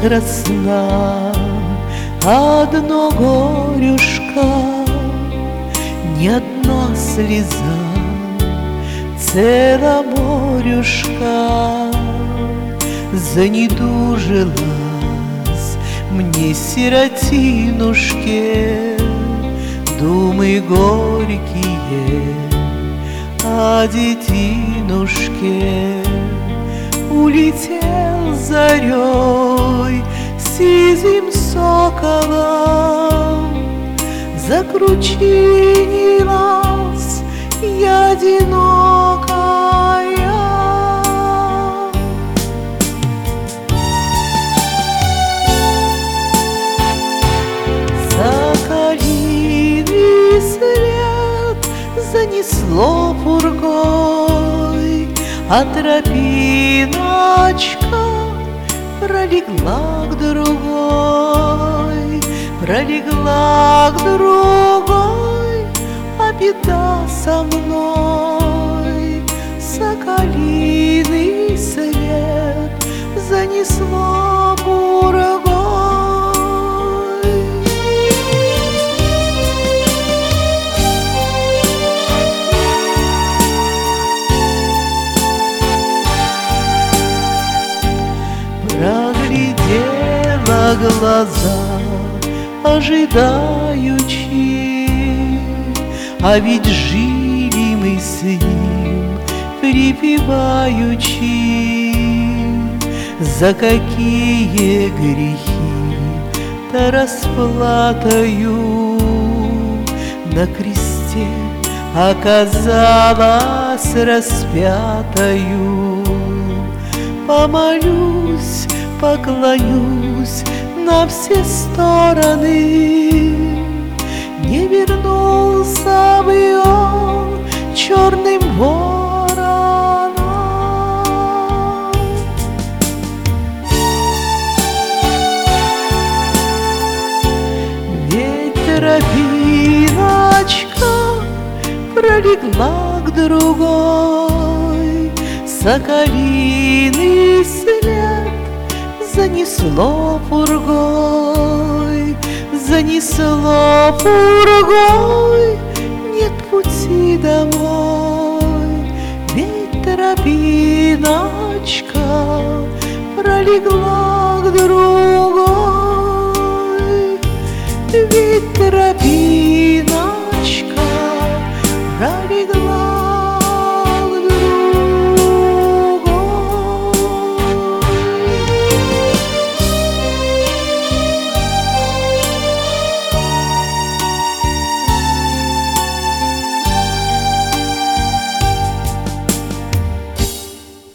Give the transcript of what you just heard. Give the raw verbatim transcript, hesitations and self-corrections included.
красна одно горюшка, ни одна слеза, цела морюшка. Занедужилась мне сиротинушке думы горькие о детинушке. Улетел зарей сизым соколом, закручинилась я одинокая. Соколиный след занесло пургой, а тропиночка пролегла к другой, пролегла к другой, а беда со мной. Соколиный след занесло пургой. Проглядела глаза ожидаючи, а ведь жили мы с ним припеваючи. За какие грехи-то расплатою на кресте оказалась распятою. Помолюсь, поклонюсь на все стороны, не вернулся бы он черным вороном. Ведь тропиночка пролегла к другой, соколиный след занесло пургой, занесло пургой, нет пути домой. Ведь тропиночка пролегла к другой.